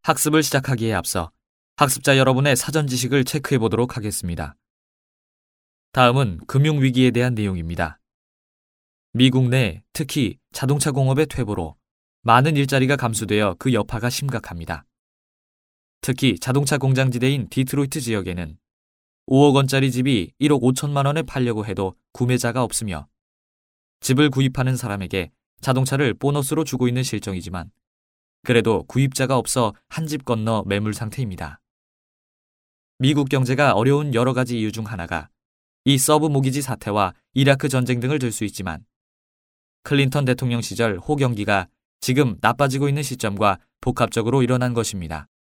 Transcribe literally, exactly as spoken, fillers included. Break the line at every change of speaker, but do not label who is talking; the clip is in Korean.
학습을 시작하기에 앞서 학습자 여러분의 사전 지식을 체크해 보도록 하겠습니다. 다음은 금융위기에 대한 내용입니다. 미국 내 특히 자동차 공업의 퇴보로 많은 일자리가 감소되어 그 여파가 심각합니다. 특히 자동차 공장지대인 디트로이트 지역에는 오억 원짜리 집이 일억 오천만 원에 팔려고 해도 구매자가 없으며 집을 구입하는 사람에게 자동차를 보너스로 주고 있는 실정이지만 그래도 구입자가 없어 한 집 건너 매물 상태입니다. 미국 경제가 어려운 여러 가지 이유 중 하나가 이 서브 모기지 사태와 이라크 전쟁 등을 들 수 있지만 클린턴 대통령 시절 호경기가 지금 나빠지고 있는 시점과 복합적으로 일어난 것입니다.